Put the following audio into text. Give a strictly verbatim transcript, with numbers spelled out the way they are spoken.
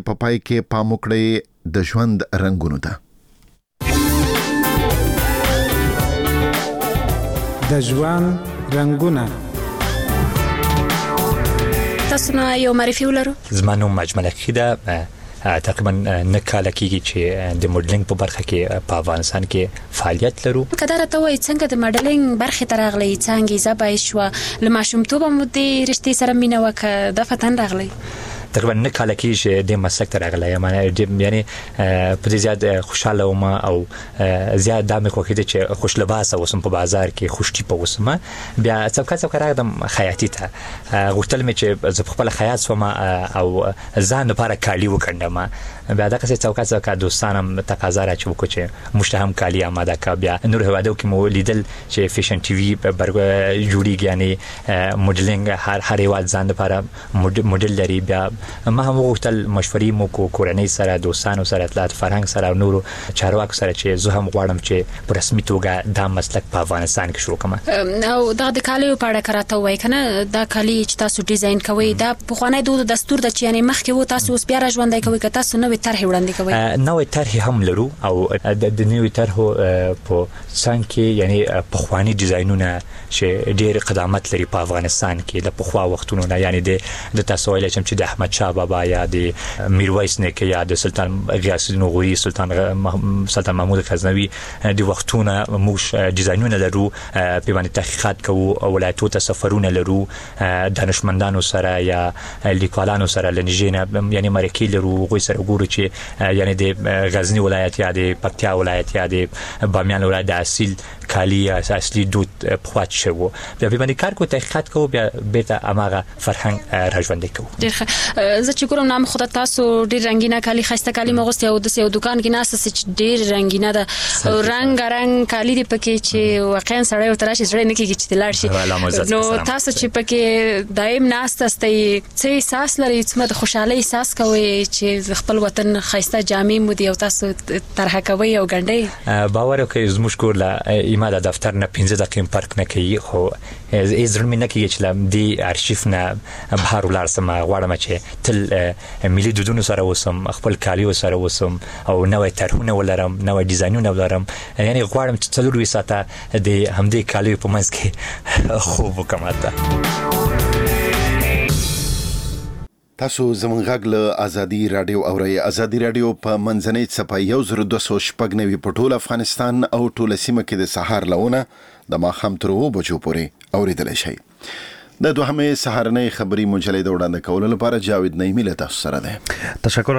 په پای کې پام وکړئ د ژوند رنګونو ته. د ژوند رنګونه. تاسو نه یو معرفي ولرو؟ زما نوم مجمل خیده، تقریبا نه کال کېږي چې د موډلینګ په برخه کې په افغانستان کې فعالیت لرو. که دا راته وایي څنګه د موډلینګ برخې ته راغلی، څنګه یې زه شوه، له ماشومتوبه مو د رشتې سره مینه وه که د فتن راغلی؟ تقریبا نه کال کېږي چې د مسلک ته راغلی یم، یعنې په دې زیات خوشحاله وم او زیات دا مې خوښېده چې خوش لباسه اوسم په بازار کې، خوش ټیپه اوسم. بیا څوکه څوکه راغلم خیاطي ته، غوښتل مې چې زه خپله خیاط شوم او ځان لپاره کالي وګنډم. بیا دغسې څوکه څوکه دوستان هم تقاضا راچې وکړو چې موږ ته هم کالي اماده کړه. بیا نورو هېوادو کې مو لیدل چې فیشن ټي وي جوړېږي، یعنې موډلینګ هر هر هېواد ځان لپاره موډل لري. بیا ما هم وغوښتل مشورې مو کو کورنۍ سره، دوستانو سره، اطلاعات فرهنګ سره او نورو چارواکو سره چې زه هم غواړم چې په رسمي توګه دا مسلک په افغانستان کې شروع کړم. او دغه د کالیو په اړه که راته ووایي که نه، دا کالي چې تاسو ډیزاین کوئ دا پخوانی دود دستور ده چې یعنې مخکې و، تاسو اوس بیا را ژوندی کوئ که تاسو نوې طرحې وړاندې کوئ؟ نوې طرحې هم لرو او د نوې طرحو په څنګ کې یعنې پخواني ډیزاینونه چې ډېر قدامت لري په افغانستان کې د پخوا وختونو نه، یعنې د تاسو ویلی شم چې د احمد شاه بابا یا د میرویس نیکه یا د سلطان غیاث الدین غوري، سلطان سلطان محمود غزنوي د وختونه موږ ډیزاینونه لرو، په باندې تحقیقات کوو، ولایتو ته سفرونه لرو، دانشمندانو سره یا لیکوالانو سره له نږدې نه یعنې مرکې لرو، هغوی سره ګورو چې یعنې د غزني ولایت یا د پکتیا ولایت یا د بامیان ولایت د اصیل کالي یا اصلي دود پخوا څه و، بیا په باندې کار کوو، تحقیقات کوو، بیا بیرته هماغه فرهنګ را ژوندی کوو. ډېر ښه. زه چې ګورم نام خو تاسو ډېر رنګینه کالي، ښایسته کالي مو اغوستي او داسې یو دوکان کې ناسته چې ډېر رنګینه ده، رنګارنګ کالي دي پکې چې واقعا سړی ورته راشي زړه یې نه کېږي چې لاړ شي. نو تاسو چې پکې دایم ناسته استئ، څه احساس لرئ؟ څومره د خوشحالۍ احساس کوئ چې خپل وطن ښایسته جامې مو دي او تاسو طرحه کوئ او ګنډئ؟ باور وکړئ زموږ کور له ایما د دفتر نه پنځه دقیقې فرق نه کوي، خو زړه مې نه کېږي چې له دې ارشیف نه بهر ولاړ سم. غواړم چې تل ملي دودونو سره اوسم، خپل کالیو سره اوسم او نوې طرحونه ولرم، نوې ډیزاینونه ولرم، یعنې غواړم چې څلور ساعته د همدې کالیو په منځ کې خوب وکړم. تاسو زموږ غږ له ازادي راډیو اورئ. ازادي راډیو په منځنۍ څپه یو زر دوه سوه شپږ نوي په ټول افغانستان او ټوله سیمه کې د سهار لونه د ماښام تر اوو بجو پورې اورېدلی شئ. د دوهمې سهارنۍ خبري مجلې د وړاندې کولو لپاره جاوید نعیمي له تاسو سره ده. تشکر.